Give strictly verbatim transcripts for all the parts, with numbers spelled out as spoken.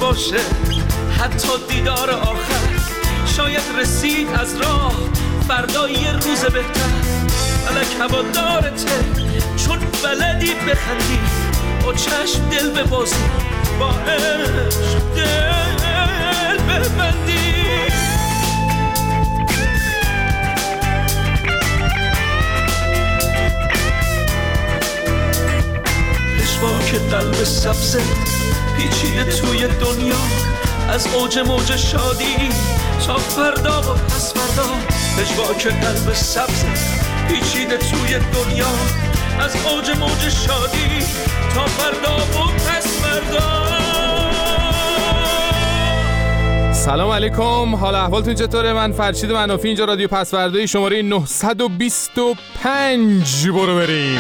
باشه حتی دیدار آخر، شاید رسید از راه فردا یه روز بهتر. فلک هوادارته چون بلدی بخندی، با چشم دل ببازی، با عشق دل ببندی. پشواک قلب سبزه پیچیده توی دنیا، از اوج موج شادی تا فردا و پس فردا. پشواک قلب سبزه پیچیده توی دنیا، از اوج موج شادی تا فردا و پس فردا. سلام علیکم، حال احوالتون چطوره؟ من فرشید منافی، اینجا رادیو پسوردهی شماره نهصد و بیست و پنج. برو بریم.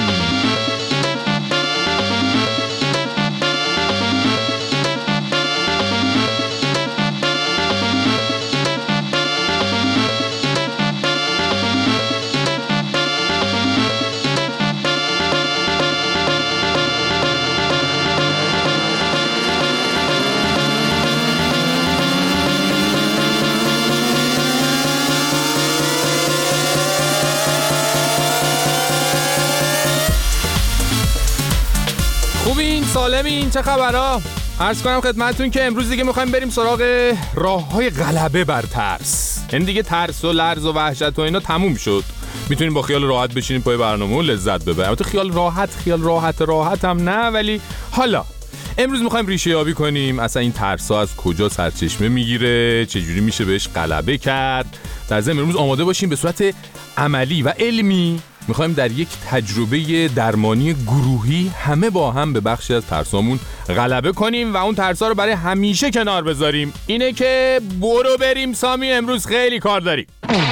خوبین؟ سالمین؟ چه خبرها؟ عرض کنم خدمتتون که امروز دیگه میخوایم بریم سراغ راه‌های غلبه بر ترس. این دیگه ترس و لرز و وحشت و اینا تموم شد. میتونیم با خیال راحت بشینیم پای برنامه و لذت ببریم. البته خیال راحت خیال راحت راحت هم نه، ولی حالا امروز میخوایم ریشه یابی کنیم اصلا این ترس‌ها از کجا سرچشمه میگیره، چجوری میشه بهش غلبه کرد. در ضمن امروز آماده باشیم به صورت عملی و علمی میخوایم در یک تجربه درمانی گروهی همه با هم به بخشی از ترسامون غلبه کنیم و اون ترسا رو برای همیشه کنار بذاریم. اینه که برو بریم سامی، امروز خیلی کار داریم.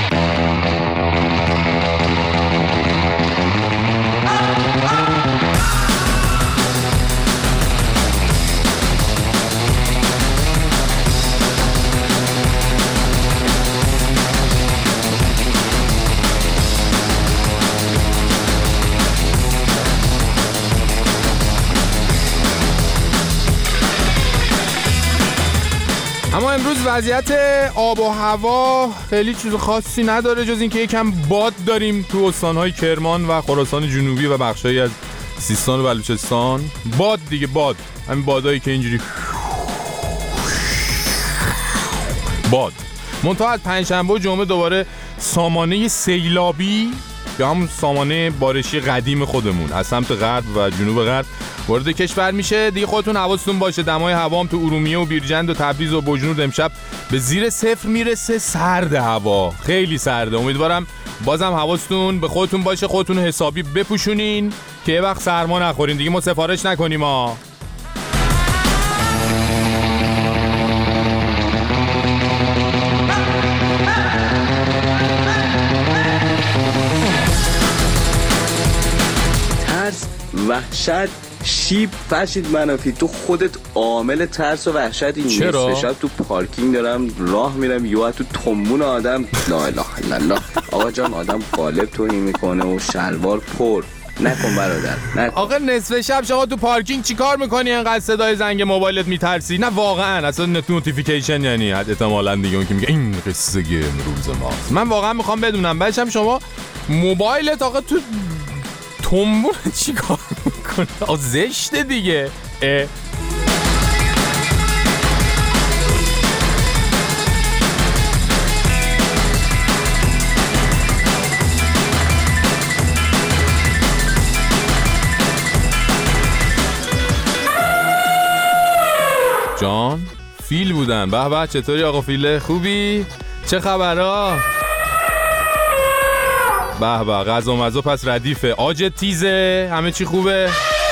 اما امروز وضعیت آب و هوا خیلی چیز خاصی نداره جز اینکه یکم باد داریم تو استان‌های کرمان و خراسان جنوبی و بخشایی از سیستان و بلوچستان. باد دیگه، باد، همین بادایی که اینجوری باد. منتها از پنجشنبه و جمعه دوباره سامانه سیلابی یا همون سامانه بارشی قدیم خودمون از سمت غرب و جنوب غرب وارد کشور میشه. دیگه خودتون حواستون باشه دمای هوا هم تو ارومیه و بیرجند و تبریز و بجنورد امشب به زیر صفر میرسه. سرد هوا، خیلی سرده. امیدوارم بازم حواستون به خودتون باشه، خودتون حسابی بپوشونین که یه وقت سرما نخورین. دیگه ما سفارش نکنیم ها. وحشت شیب فرشید منافی، تو خودت عامل ترس و وحشتی. نصف شب تو پارکینگ دارم راه میرم یهو تو تنبون آدم لا اله الا الله آقا جان آدم قالب توهی میکنه و شلوار پر نکن برادر نکن. آقا نصف شب شما تو پارکینگ چیکار میکنی انقدر صدای زنگ موبایلت میترسی؟ نه واقعا اصلا نوتیفیکیشن یعنی احتمالاً دیگه اون که میگه این قصه امروز ماست. من واقعا میخوام بدونم بچم شما موبایلت آقا تو تنبون چی کار میکنه؟ آه زشته دیگه. اه. جان فیل بودن. به به، چطوری آقا فیله؟ خوبی؟ چه خبرها؟ به به، غذا مزا پس ردیفه. آج تیزه، همه چی خوبه؟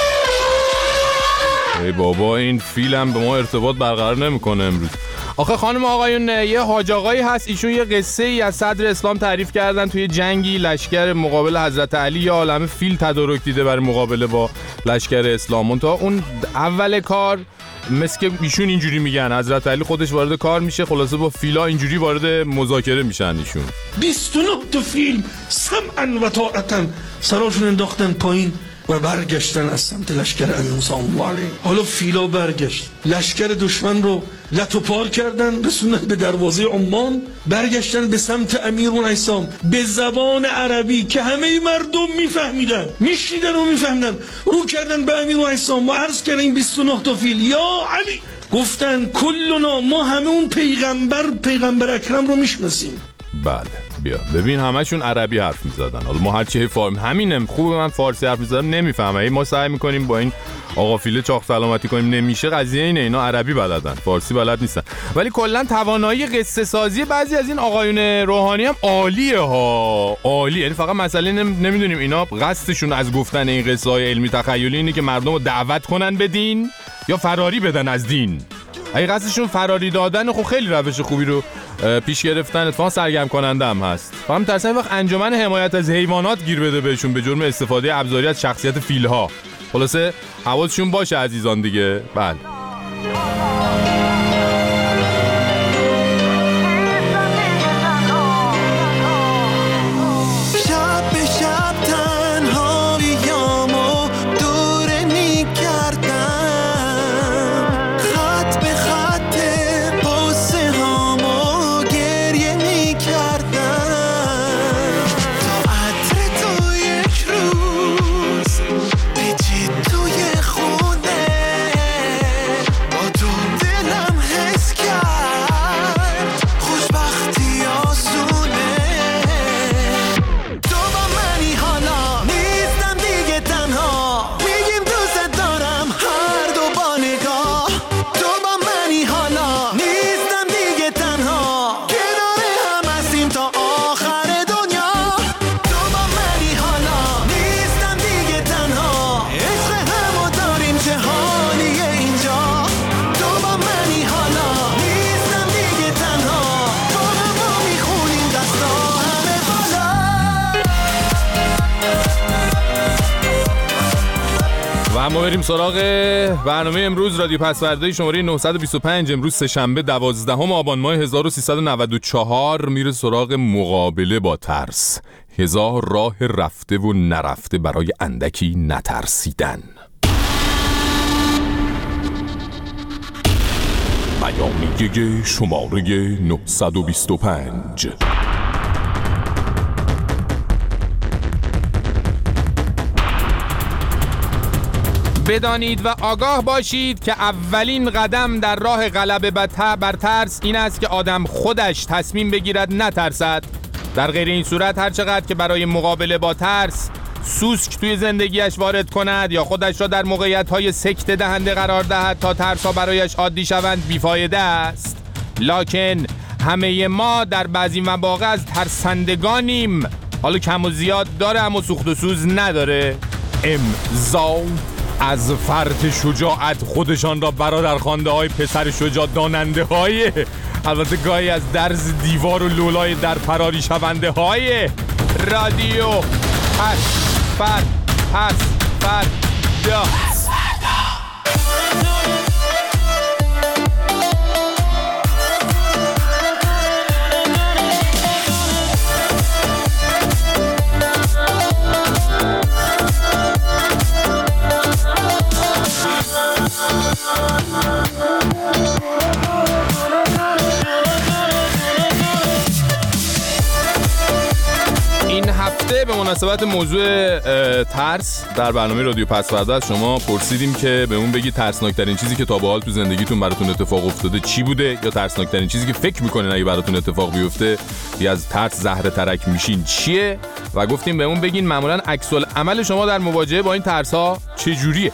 ای بابا این فیلم به ما ارتباط برقرار نمیکنه امروز. آخه خانم آقایون، یه حاج آقایی هست، ایشون یه قصه ای از صدر اسلام تعریف کردن. توی جنگی لشکر مقابل حضرت علی یه عالمه فیل تدارک دیده برای مقابله با لشکر اسلام. تا اون اول کار مثل که ایشون اینجوری میگن حضرت علی خودش وارد کار میشه، خلاصه با فیلا اینجوری وارد مذاکره میشن. ایشون بیست و نه تا فیل سمعا و طاعتا سراشون انداختن پایین، و برگشتن از سمت لشکر امیر موسی الله علیه. حالا فیلا برگشت، لشکر دشمن رو لتو پار کردن، رسوندن به دروازه عمان، برگشتن به سمت امیرالایسام به زبان عربی که همه مردم میفهمیدن، میشنیدن و میفهمیدن، رو کردن به امیرالایسام و عرض کردن این بیست و نه تا فیل، یا علی، گفتن کلنا، ما همه اون پیغمبر پیغمبر اکرم رو میشناسیم. بله بیا ببین همشون عربی حرف میزدن. حالا ما هر چی فارم همینم خوبه، من فارسی حرف میزدم نمیفهمم، ما سعی میکنیم با این آقا فیله چاق سلامتی کنیم، نمیشه. قضیه اینه اینا عربی بلدن، فارسی بلد نیستن. ولی کلا توانایی قصه سازی بعضی از این آقایون روحانی هم عالیه ها، عالی. یعنی فقط مسئله نمیدونیم اینا قصدشون از گفتن این قصه های علمی تخیلی اینه که مردم رو دعوت کنن به دین یا فراری بدن از دین. اگه قصدشون فراری دادن، خب خیلی روش خوبی رو پیش گرفتن، اتفاقا سرگرم کننده هم هست. فهم ترسن وقت انجمن حمایت از حیوانات گیر بده بهشون به جرم استفاده ابزاری از شخصیت فیل‌ها. خلاصه حواسشون باشه عزیزان دیگه. بله اما بریم سراغ برنامه امروز. رادیو پسورده شماره نهصد و بیست و پنج، امروز سه‌شنبه دوازدهم آبان ماه هزار و سیصد و نود و چهار میره سراغ مقابله با ترس. هزار راه رفته و نرفته برای اندکی نترسیدن. بیانیه شماره نهصد و بیست و پنج. بدانید و آگاه باشید که اولین قدم در راه غلبه بر ترس این است که آدم خودش تصمیم بگیرد نترسد. در غیر این صورت هر چقدر که برای مقابله با ترس سوسک توی زندگیش وارد کند یا خودش را در موقعیت‌های سکته دهنده قرار دهد تا ترس‌ها برایش عادی شوند بیفایده است. لکن همه ما در بعضی مواقع از ترسندگانیم. حالا کم و زیاد داره اما سوخت و سوز نداره. امضا از فرط شجاعت خودشان را برادر خوانده های پسر شجاع داننده های، البته گاهی از درز دیوار و لولای در پراری شونده های رادیو پس پر پس پر دا. این هفته به مناسبت موضوع ترس در برنامه رادیو پسورده از شما پرسیدیم که بهمون بگید ترسناکترین چیزی که تا به حال تو زندگیتون براتون اتفاق افتاده چی بوده، یا ترسناکترین چیزی که فکر میکنین اگه براتون اتفاق بیفته یا از ترس زهره ترک میشین چیه، و گفتیم بهمون بگین معمولا عکس العمل شما در مواجهه با این ترس ها چه جوریه.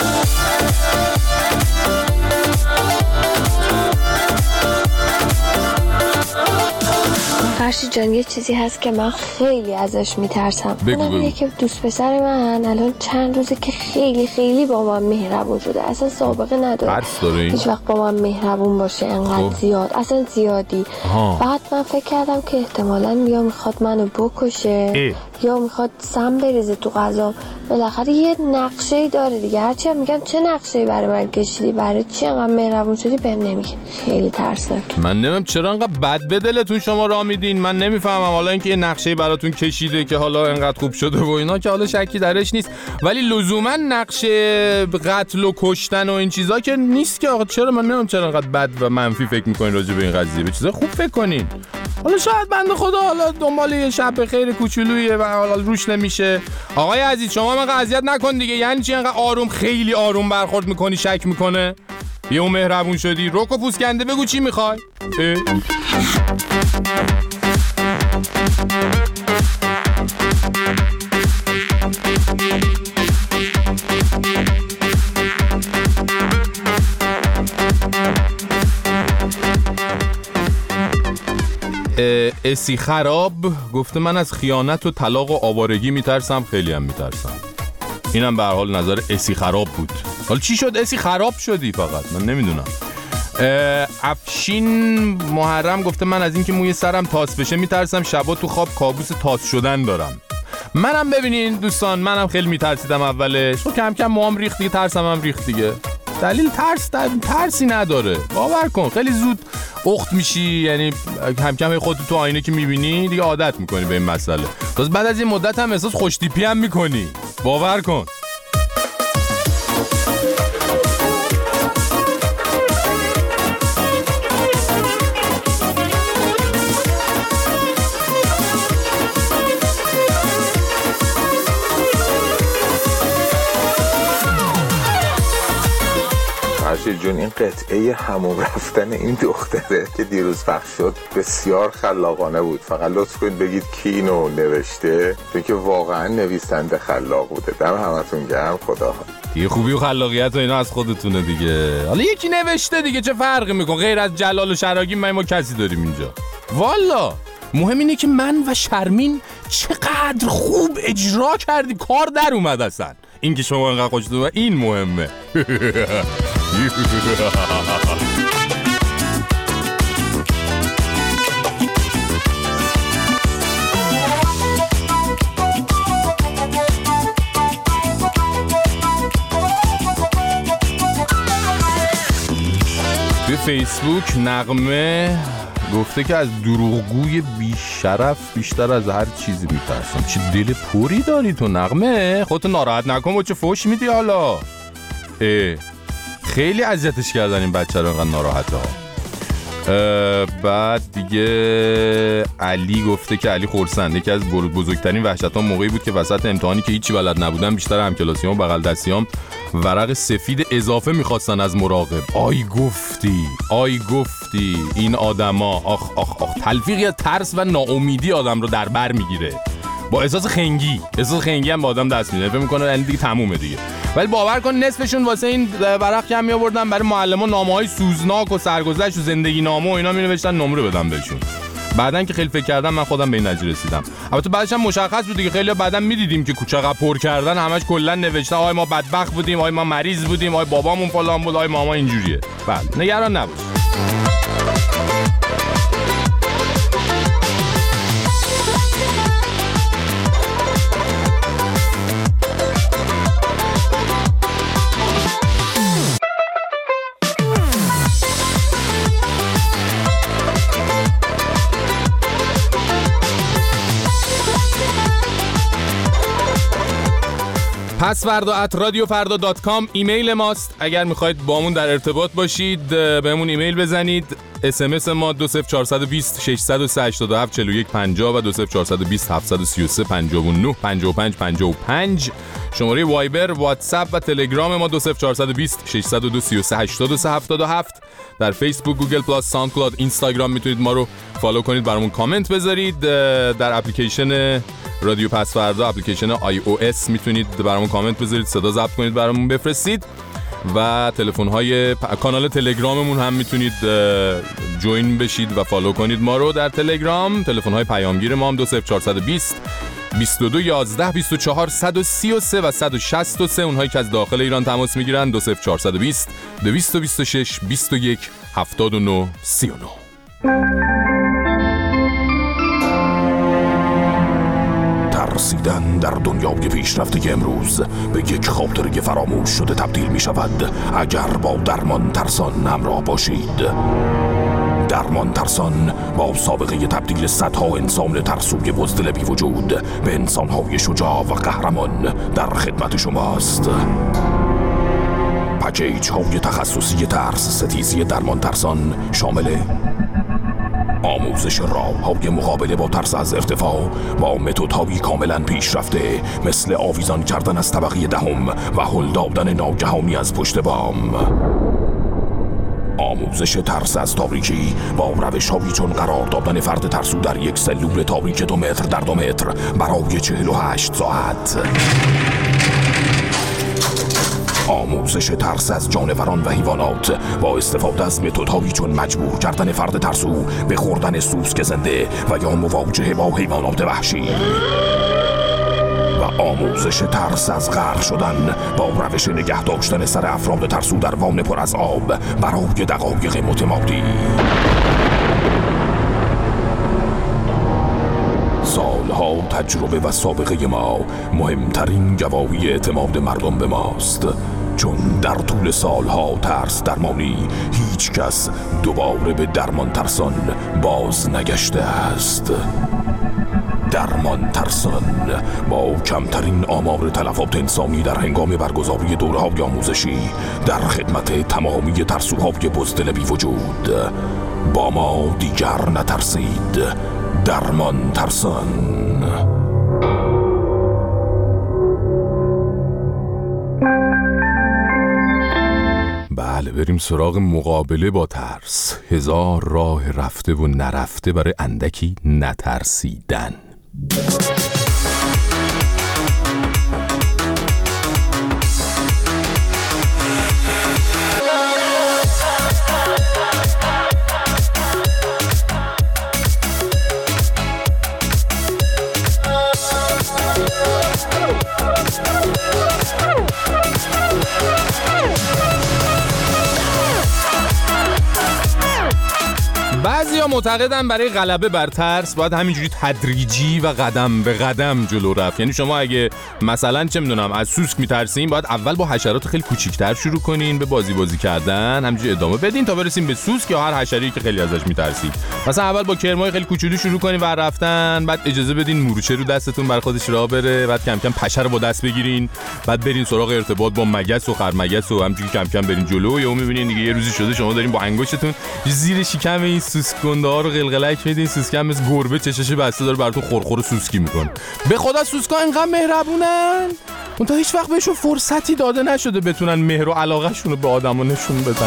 فرشی جان یه چیزی هست که من خیلی ازش میترسم. اونم اینه که دوست پسر من الان چند روزه که خیلی خیلی با من مهربون شده، اصلا سابقه نداره هیچ وقت با من مهربون باشه انقدر زیاد، اصلا زیادی. بعد من فکر کردم که احتمالاً یا میخواد منو بکشه ای. یا میخواد سم بریزه تو غذا. بالاخره یه نقشه‌ای داره دیگه، هرچی هم میگم چه نقشه‌ای برای من کشیدی، برای چی انقدر مهربون شدی بهم نمیگی. خیلی ترسناک. من نمیدونم چرا انقدر بد به دلتون شما راه میدین، من نمیفهمم. حالا اینکه یه نقشه‌ای براتون کشیده که حالا انقدر خوب شده و اینا که حالا شکی درش نیست، ولی لزوما نقشه قتل و کشتن و این چیزا که نیست که. آقا چرا من نمیدونم چرا انقدر بد و منفی فکر می‌کنین راجع به این قضیه؟ به چیزا خوب فکر کنین. حالا شاید بنده خدا حالا دنبال یه شب خیر کوچولویه و حالا روش نمیشه. آقای عزیز شما من اذیت نکن دیگه. یعنی چی انقدر آروم خیلی آروم برخورد میکنی شک میکنه؟ یه اون مهربون شدی رک و پوسکنده بگو چی میخوای؟ اسی خراب گفته من از خیانت و طلاق و آوارگی میترسم، خیلی هم میترسم. اینم به هر حال نظر اسی خراب بود. حالا چی شد اسی خراب شدی؟ فقط من نمیدونم. افشین محرم گفته من از اینکه موی سرم تاس بشه میترسم، شبا تو خواب کابوس تاس شدن دارم. منم ببینین دوستان منم خیلی میترسیدم اولش، خب کم کم موام ریخت دیگه، ترسم هم ریخت دیگه. دلیل ترس در... ترسی نداره، باور کن خیلی زود اخت میشی، یعنی کم کم خودت تو آینه که میبینی دیگه عادت میکنی به این مسئله. باز بعد از این مدت هم احساس خوشتیپی هم میکنی، باور کن. فرشید جون این قطعه همون رفتن این دختره که دیروز پخش شد بسیار خلاقانه بود. فقط لطف کنید بگید کی اینو نوشته، چون که واقعا نویسنده خلاق بوده. دم همتون گرم. خدا دیگه خوبی و خلاقیت و اینا از خودتونه دیگه. حالا یکی نوشته دیگه چه فرقی میکنه؟ غیر از جلال و شراگیم ما, ما کسی داریم اینجا؟ والا مهم اینه که من و شرمین چقدر خوب اجرا کردیم، کار در اومد اصلا. این که شما انقدر خوشتون اومد این مهمه. توی فیسبوک نغمه گفته که از دروغگوی بیشرف بیشتر از هر چیزی میترسم. چه دل پوری داری تو نغمه، خودتو ناراحت نکن با چه فوش میدی حالا. اه خیلی اذیتش کردن این بچه رو انقدر ناراحته ها. بعد دیگه علی گفته که علی خورسند یکی از بزرگترین وحشتام موقعی بود که وسط امتحانی که هیچی بلد نبودم بیشتر همکلاسیام و بغل دستیام ورق سفید اضافه میخواستن از مراقب. آی گفتی آی گفتی این آدما آخ آخ آخ تلفیقی از ترس و ناامیدی آدم رو در بر میگیره. با احساس خنگی احساس خنگی هم با آدم دست میده، فکر میکنه یعنی دیگه تمومه دیگه. ولی باور کن نصفشون واسه این ورق کم می آوردن برای معلمان نامه‌های سوزناک و سرگذشت و زندگی نامه و اینا می نوشتن نمره بدم بهشون. بعدن که خیلی فکر کردم من خودم به این نتیجه رسیدم. البته بعدش هم مشخص بود دیگه، خیلی بعدن می‌دیدیم که کوچه‌قا پر کردن همش کلا نوشتن آی ما بدبخت بودیم، آی ما مریض بودیم، آی بابامون فلان بود، آی ماما اینجوریه. بله نگران نباش. پسوردا ات رادیو فردا دات کام ایمیل ماست. اگر میخواید با همون در ارتباط باشید بهمون ایمیل بزنید. اس ام اس ما دو صفر چهار دو صفر شش صفر سه هشت هفت چهار یک پنجاه و دو صفر چهار دو صفر هفت سه سه پنجاه و نه پنجاه و پنج پنجاه و پنج. شماره وایبر، واتساپ و تلگرام ما دو صفر چهار دو صفر شش صفر دو سه سه هشت سه هفت هفت. در فیسبوک، گوگل پلاس، ساوند کلاود، اینستاگرام میتونید ما رو فالو کنید، برامون کامنت بذارید. در اپلیکیشن رادیو پسوردا، اپلیکیشن آی او اس میتونید برامون کامنت بذارید، صدا ضبط کنید برامون بفرستید. و تلفن‌های کانال تلگراممون هم میتونید جوین بشید و فالو کنید ما رو در تلگرام. تلفن‌های پیامگیر ما هم دو صفر چهار دو صفر بیست و دو یازده بیست و چهار صد و سی و سه و صد و شصت و سه. اونهایی که از داخل ایران تماس میگیرن دو صفر چهارصد و بیست دویست و بیست و شش بیست و یک هفتاد و نه سی و نه. ترسیدن در دنیای پیشرفته امروز به یک خاطره فراموش شده تبدیل می شود اگر با درمان ترسان همراه باشید. درمان ترسان با سابقه تبدیل صدها انسان ترسوی بزدل بی وجود به انسانهای شجاع و قهرمان در خدمت شماست. پکیج های تخصصی ترس ستیزی درمان ترسان شامل آموزش راه‌های مقابله با ترس از ارتفاع با متدهای کاملا پیشرفته مثل آویزان کردن از طبقه دهم و هل دادن ناگهانی از پشت بام. آموزش ترس از تاریکی با روش‌هایی چون قرار دادن فرد ترسو در یک سلول تاریک دو متر در دو متر برای چهل و هشت ساعت. آموزش ترس از جانوران و حیوانات با استفاده از متدهایی چون مجبور کردن فرد ترسو به خوردن سوسک زنده و یا مواجهه با حیوانات وحشی. و آموزش ترس از غرق شدن با روش نگه داشتن سر افراد ترسو در وان پر از آب برای دقایق متمادی. سالها تجربه و سابقه ما مهمترین گواهی اعتماد مردم به ماست، چون در طول سالها ترس درمانی هیچ کس دوباره به درمان ترسان باز نگشته است. درمان ترسان با کمترین آمار تلفات انسانی در هنگام برگزاری دوره‌های آموزشی در خدمت تمامی ترسوهای بزدل بی وجود. با ما دیگر نترسید. درمان ترسان. بله، بریم سراغ مقابله با ترس. هزار راه رفته و نرفته برای اندکی نترسیدن. بعضیا معتقدن برای غلبه بر ترس باید همینجوری تدریجی و قدم به قدم جلو رفت. یعنی شما اگه مثلا چه میدونم از سوسک میترسین، باید اول با حشرات خیلی کوچیک‌تر شروع کنین، به بازی بازی کردن همینجوری ادامه بدین تا برسین به سوسک یا هر حشره‌ای که خیلی ازش میترسید. مثلا اول با کرمای خیلی کوچولو شروع کنین و رفتن، بعد اجازه بدین مورچه رو دستتون بر خودش راه بره، بعد کم کم پشه رو با دست بگیرین، بعد برین سراغ ارتباط با مگس و خرمگس و همینجوری کم کم برین جلو. یا میبینین دیگه یه روزی شده شما دارین با انگشتتون زیر شکم این سوسک گنده ها رو قلقلک میدین، سوسک هم مثل گربه چشش بسته داره براتون خورخور سوسکی میکنه. به خدا سوسکا اینقدر مهربونن، اون تا هیچ وقت بهشون فرصتی داده نشده بتونن مهر و علاقه شون رو به آدما نشون بدن.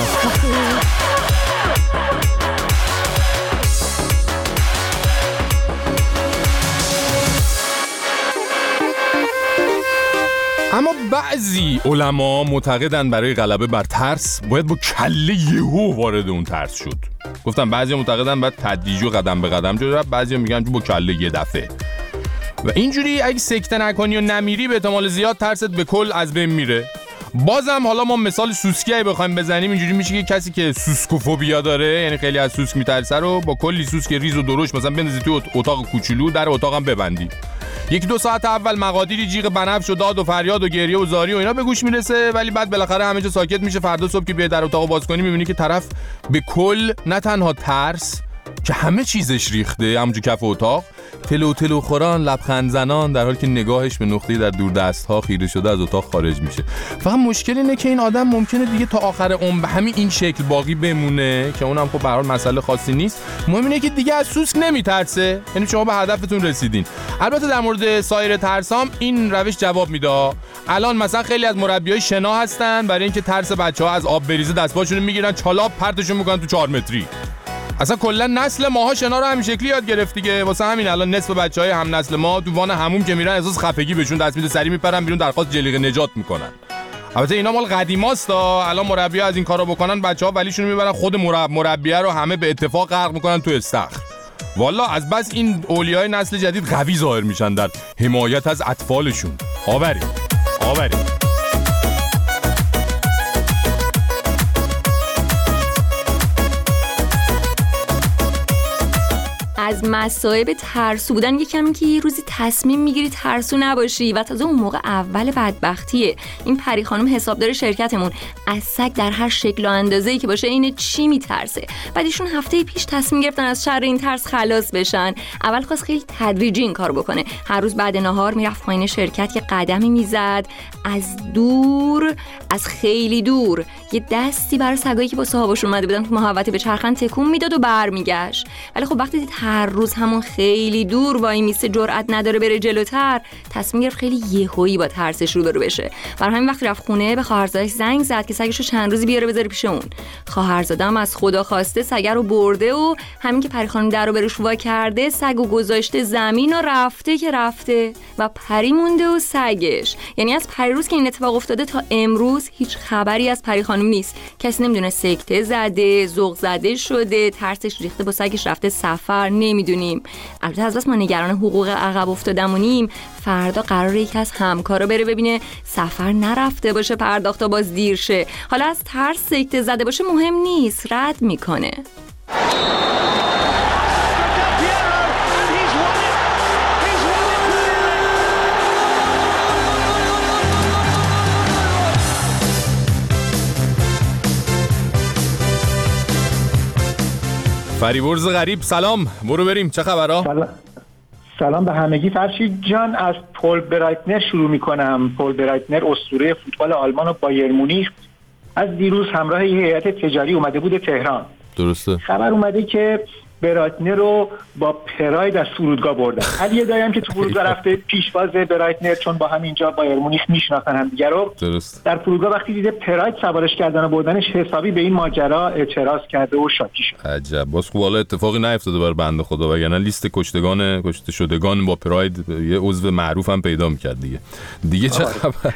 اما بعضی علما معتقدن برای غلبه بر ترس باید با کله یهو وارد اون ترس شد. گفتم بعضی معتقدن باید تدریجی و قدم به قدم جلو رفت، بعضی میگن با کله یه دفعه. و اینجوری اگه سکته نکنی و نمیری به احتمال زیاد ترست به کل از بین میره. بازم حالا ما مثال سوسکی اگه بخوایم بزنیم اینجوری میشه که کسی که سوسکوفوبیا داره، یعنی خیلی از سوسک میترسه، رو با کلی سوسک ریز و درشت مثلا بندازی تو اتاق کوچولو، در اتاقم ببندی. یک دو ساعت اول مقادیری جیغ بنفش و داد و فریاد و گریه و زاری و اینا به گوش میرسه، ولی بعد بالاخره همه جا ساکت میشه. فردا صبح که بیای در اتاقو باز کنی میبینی که طرف به کل نه تنها ترس که همه چیزش ریخته همونجا کف اتاق، تلو تلو خوران، لبخند زنان، در حالی که نگاهش به نقطه‌ای در دور دست‌ها خیره شده از اتاق خارج میشه. فقط مشکل اینه که این آدم ممکنه دیگه تا آخر عمر به همین این شکل باقی بمونه، که اونم خب به هر حال مسئله خاصی نیست. مهم اینه که دیگه از سوسک نمیترسه، یعنی شما به هدفتون رسیدین. البته در مورد سایر ترسام این روش جواب میده. الان مثلا خیلی از مربیای شنا هستن برای اینکه ترس بچه‌ها از آب بریزه دستپاشونو میگیرن، چالاپ پرتشون میکنن تو چهار متری. اصلا کلا نسل ماها شنا رو همین شکلی یاد گرفت دیگه. واسه همین الان نصف بچهای هم نسل ما تو وان حموم که میرن احساس خفگی بهشون دست میده، سری میپرن بیرون درخواست جلیقه نجات میکنن. البته اینا مال قدیماست تا الان مربی‌ها از این کارا بکنن بچه‌ها ولیشون میبرن خود مرب مربیه رو همه به اتفاق غرق میکنن تو استخر. والا از بس این اولیای نسل جدید قوی ظاهر میشن در حمایت از اطفالشون. آوری آوری از مصائب ترسو بودن یه کمی که یه روزی تصمیم میگیری ترسو نباشی و تازه اون موقع اول بدبختیه. این پری خانم حسابدار شرکتمون از سگ در هر شکل و اندازه‌ای که باشه این چی میترسه. بعد ایشون هفته پیش تصمیم گرفتن از شر این ترس خلاص بشن. اول خواست خیلی تدریجی این کار بکنه. هر روز بعد نهار میرفت پایین شرکت، یه قدمی میزد، از دور، از خیلی دور یه دستی برای سگایی که با صاحبشون اومده بودن تو محوطه به چرخن تکون میداد و برمیگشت. ولی خب وقتی دید هر روز همون خیلی دور وای میسته، جرئت نداره بره جلوتر، تصمیم گرفت خیلی یهویی با ترسش روبرو بشه. برای همین وقتی رفت خونه به خواهرزادش زنگ زد که سگشو چند روزی بیاره بذاره پیش اون. خواهرزادم از خدا خواسته سگ رو برده و همین که پری خانم در رو بروش وا کرده، سگو گذاشته زمین و رفته که رفته و پری مونده و سگش. یعنی از پریروز که این اتفاق افتاده تا امروز هیچ خبری از پری خانم نیست. کسی نمیدونه سکته زده، ذوق زده شده، ترسش ریخته با سگش رفته سفر، نمیدونیم. البته از بس ما نگران حقوق عقب افتادمونیم، فردا قراره یکی از همکارا بره ببینه سفر نرفته باشه، پرداختا باز دیر شه. حالا از ترس سکته زده باشه مهم نیست، رد میکنه. فریبرز غریب سلام، برو بریم، چه خبرها؟ سلام. سلام به همگی. فرشید جان، از پول برایتنر شروع میکنم. پول برایتنر اسطوره فوتبال آلمان و بایر مونیخ از دیروز همراه یه هیئت تجاری اومده بود تهران. درسته. خبر اومده که برایتنر رو با پراید از فرودگاه بردن. علی دایم که تو فرودگاه رفته پیشواز برایتنر، چون با همینجا بایر مونیخ میشناسن هم دیگه رو. درست. در فرودگاه وقتی دیده پراید سوارش کردن و بردنش، حسابی به این ماجرا اعتراض کرده و شاکی شد. عجب. باز خوب حالا اتفاقی نیفتاده برای بنده خدا، وگرنه لیست کشتگان کشته شدگان با پراید یه عضو معروف هم پیدا می‌کرد دیگه. دیگه چه خبر؟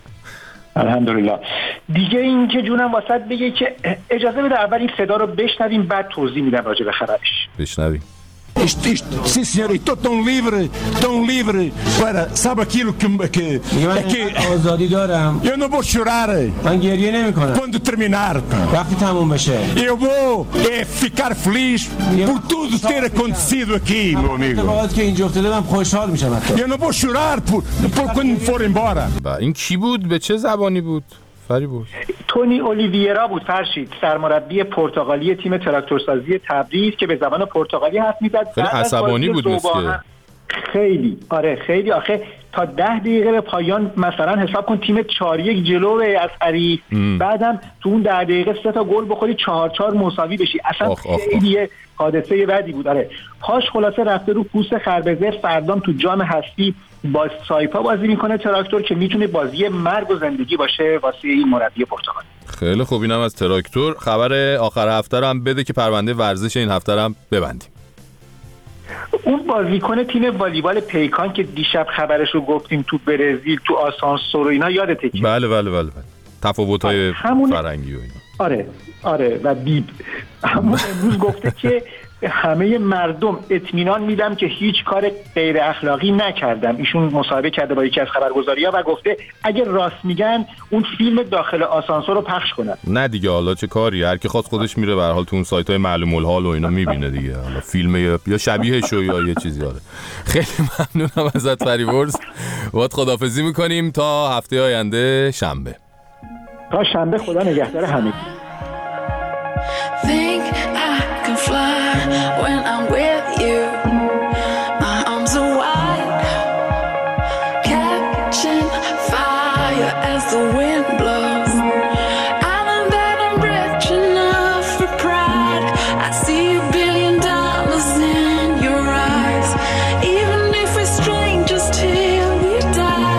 الحمدلله. دیگه این که جونم واسط بگه که اجازه بده اول این صدا رو بشنویم، بعد توضیح میدم راجع به خبرش. بشنویم. Isto, isto, sim senhor, estou tão livre, tão livre para, sabe aquilo que, que, que آزادی دارم. Eu não vou chorar. من گریه نمی‌کنم. Quando terminar. وقتی تموم بشه. Eu vou é, ficar feliz por tudo ter acontecido aqui, meu amigo. اتفاقاتی که اینجا افتاده من خوشحال میشم. Eu não vou chorar por, por quando for embora. این کی بود؟ به چه زبانی بود؟ فریبرز. تونی اولیویرا بود فرشید، سرمربی پرتغالی تیم تراکتورسازی تبریز که به زبان پرتغالی حرف میزد. خیلی عصبانی بود مثل خیلی آره خیلی آخه تا ده دقیقه به پایان مثلا حساب کن تیم چهار یک جلوه از حریف، بعدم تو اون ده دقیقه سه تا گل بخوری چهار چهار مساوی بشی. اصلا آخ آخ خیلی آخ. حادثه بدی بود. آره پاش خلاصه رفته رو پوست خربزه. فردام تو جام هستی با سایپا بازی میکنه تراکتور که میتونه بازی مرگ و زندگی باشه واسه این مربی پرتغال. خیلی خوب. اینم از تراکتور. خبر آخر هفته رو هم بده که پرونده ورزش این هفته رو هم ببندیم. اون بازیکن تیم والیبال پیکان که دیشب خبرش رو گفتیم تو برزیل تو آسانسور و اینا، یادته که بله بله بله, بله. تفاوت‌های فرهنگی و اینا. آره آره و بیب همون امروز گفته که همه مردم اطمینان میدم که هیچ کار غیر اخلاقی نکردم. ایشون مصاحبه کرده با یکی از خبرگزاری‌ها و گفته اگه راست میگن اون فیلم داخل آسانسور رو پخش کنن. نه دیگه، حالا چه کاری، هر کی خواست خودش میره به هر حال تو اون سایت‌های معلوم الحال و اینا میبینه دیگه، حالا فیلم یا شبیهش یا یه چیزی. آره خیلی ممنونم ازت فریبرز. باهات خداحافظی میکنیم تا هفته آینده شنبه. تا شنبه خدا نگهدار همگی. Think I can fly when I'm with you. My arms are wide, catching fire as the wind blows. I know that I'm rich enough for pride. I see a billion dollars in your eyes, even if we're strangers till we die.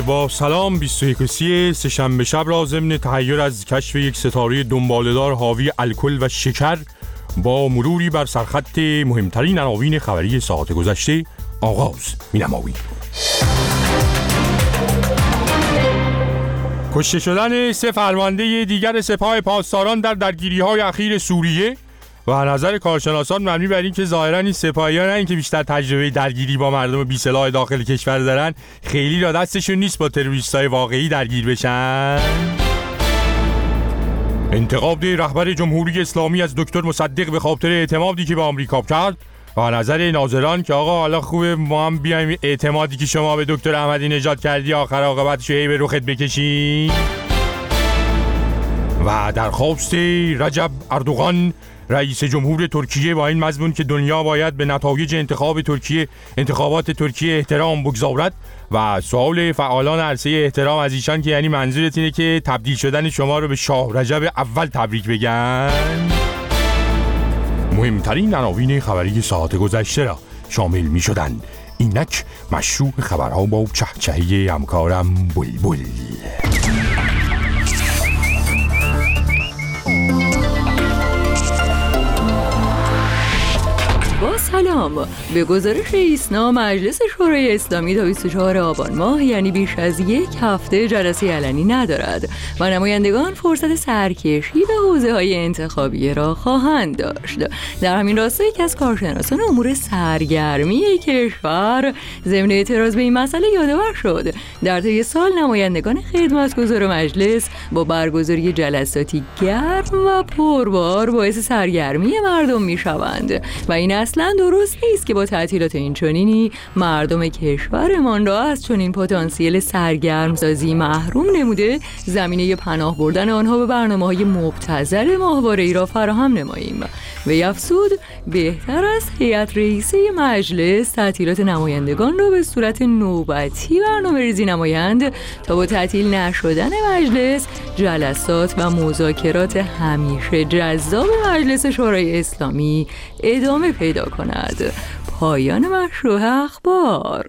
با سلام بیست و یکم سه‌شنبه شب را ضمن تحیر از کشف یک ستاره دنباله‌دار حاوی الکل و شکر با مروری بر سرخط مهمترین عناوین خبری ساعت گذشته آغاز می‌نماییم. کشته شدن سه فرمانده دیگر سپاه پاسداران در درگیری‌های اخیر سوریه و نظر کارشناسان مبنی بر این که ظاهراً این سپاهیان این که بیشتر تجربه درگیری با مردم بی سلاح داخل کشور دارن، خیلی را دستشون نیست با تروریستای واقعی درگیر بشن. انتقاد رهبر جمهوری اسلامی از دکتر مصدق به خاطر اعتمادی که به آمریکا کرد و نظر ناظران که آقا حالا خوبه ما هم بیایم اعتمادی که شما به دکتر احمدی نژاد کردی آخر عاقبتشو هی به رخت بکشی. و درخواست رجب اردوغان رئیس جمهور ترکیه با این مضمون که دنیا باید به نتایج انتخاب ترکیه انتخابات ترکیه احترام بگذارد و سوال فعالان عرصه احترام از ایشان که یعنی منظورت اینه که تبدیل شدن شما رو به شاه رجب اول تبریک بگن. مهمترین عناوین خبری ساعت گذشته را شامل می شدند. اینک مشروع خبرها با چهچهی همکارم بلبل. با سلام، به گزارش ایسنا مجلس شورای اسلامی تا بیست و چهارم آبان ماه یعنی بیش از یک هفته جلسه علنی ندارد و نمایندگان فرصت سرکشی به حوزه‌های انتخابی را خواهند داشت. در همین راستا یکی از کارشناسان امور سرگرمی کشور ضمن اعتراض به این مسئله یادآور شد در طی سال نمایندگان خدمتگزار مجلس با برگزاری جلساتی گرم و پربار باعث سرگرمی مردم می‌شوند و این اصلا درست نیست که با تعطیلات اینچنینی مردم کشورمان را از چنین پتانسیل سرگرمسازی محروم نموده زمینه پناه بردن آنها به برنامه‌های مبتذل ماهواره‌ای را فراهم نماییم. و افزود بهتر است هیئت رئیسه مجلس تعطیلات نمایندگان را به صورت نوبتی برنامه‌ریزی نمایند تا با تعطیل نشدن مجلس جلسات و مذاکرات همیشه جذاب مجلس شورای اسلامی ادامه پیدا کند. پایان مشروع اخبار.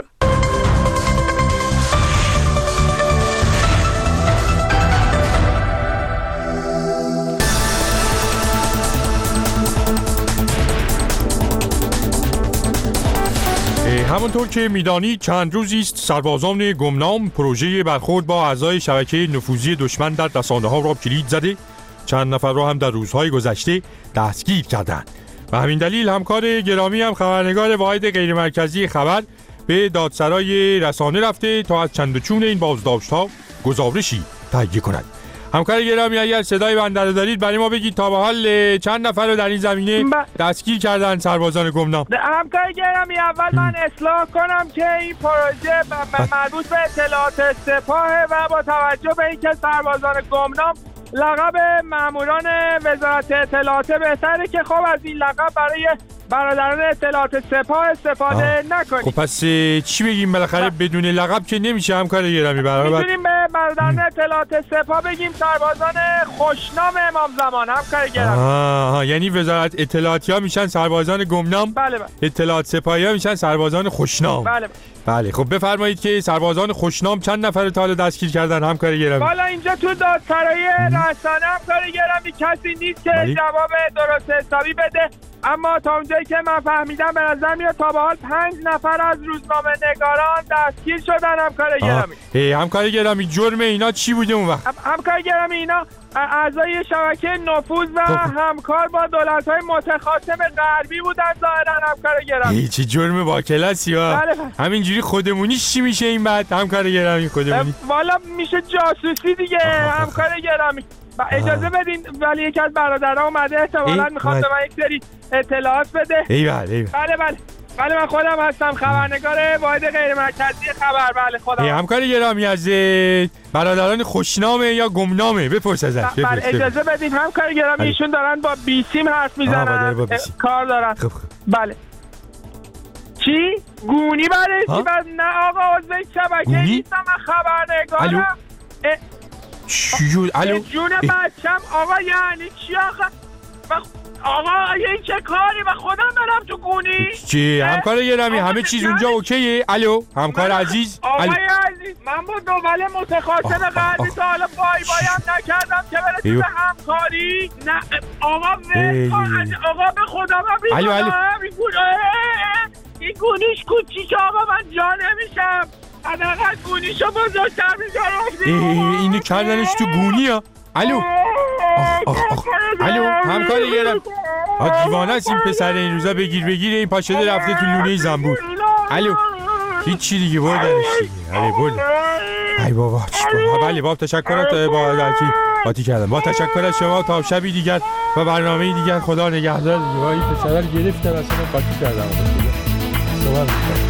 همونطور که میدانی چند روزی است سربازان گمنام پروژه برخورد با اعضای شبکه نفوذی دشمن در رسانه‌ها را کلید زده، چند نفر را هم در روزهای گذشته دستگیر کردند. و همین دلیل همکار گرامی هم خبرنگار واحد غیرمرکزی خبر به دادسرای رسانه رفته تا از چند و چون این بازداشت‌ها گزارشی تهیه کند. همکار گرامی اگر صدای بنده رو دارید برای ما بگید تا به حال چند نفر رو در این زمینه دستگیر کردن سربازان گمنام؟ همکار گرامی اول من اصلاح کنم که این پروژه مربوط به اطلاعات سپاه و با توجه به اینکه سربازان گمنام لقب ماموران وزارت اطلاعات بهتره که خب از این لقب برای برادران اطلاعات سپاه استفاده نکنیم. خب پس چی بگیم بالاخره بدون لقب که نمیشه همکار گرامی؟ برای میتونیم به برادران اطلاعات سپاه بگیم سربازان خوشنام امام زمان. همکار گرامی آها، یعنی وزارت اطلاعاتی ها میشن سربازان گمنام، بله بله. اطلاعات سپاهی ها میشن سربازان خوشنام، بله بله. خب بفرمایید که سربازان خوشنام چند نفر تا حالا دستگیر کردن همکار گرامی؟ والا اینجا تو دادسرای رسانه همکار گرامی کسی نیست که بله؟ جواب درست حسابی بده، اما تا اونجایی که من فهمیدم به نظر میاد تا به حال پنج نفر از روزنامه نگاران دستگیر شدن همکار گرامی. همکار گرامی جرم اینا چی بوده اون وقت؟ همکار گرامی اینا اعضای شبکه نفوذ و همکار با دولت‌های متخاصم غربی بودن ظاهرا همکار گرامی. چه جرم با کلاسی ها. بله. همینجوری خودمونیش چی میشه این بعد همکار گرامی خودمونی؟ والا میشه جاسوسی دیگه همکار گرامی. اجازه بدین ولی یکی از برادرها اومده احتمالاً میخواد به من یک سری اطلاعات بده. ایول ایول. بله بله. بله من خودم هستم خبرنگار واحد غیرمرکزی خبر. بله خودم. همکار گرامی از برادران خوشنامه یا گمنامه بپرس ازش. بله اجازه بدین همکار گرامی ایشون دارن با بیسیم حرف میزنن کار دارن. خب خب. بله. چی؟ گونی برای چی؟ نه آقا عضو شبکه نیستم من خبرنگارم. چیون؟ الو؟ جون بچم آقا یعنی چی آقا؟ آقا این چه کاری و خودم برم تو گونی؟ چی؟ همکار گرامی همه چیز اونجا اوکیه؟ الو؟ همکار عزیز؟ آقای عزیز من با دول متخاصم غربی تا حالا بای بایم نکردم که برسیم به همکاری. نه آقا ول آقا به خدا من بیدونم این گونیش کوچیک آقا من جا نمیشم. حداقل گونیشو بزرگتر میذارم. اینو کردنش تو گونی ها. الو الو همکاری گرم. دیوانه است این پسر این روزا بگیر بگیر این پاشده رفته تو لونه زنبور. الو هیچ چی دیگه بردنش دیگه. آره برد. ای بابا بله باب تشکرات با درکی باتی کردم. با تشکر از شما تا شبی دیگر و برنامه دیگر. خدا نگهدار دیگه. این پسر رو گرفتم اصلا باتی کردم. صبح میکنم.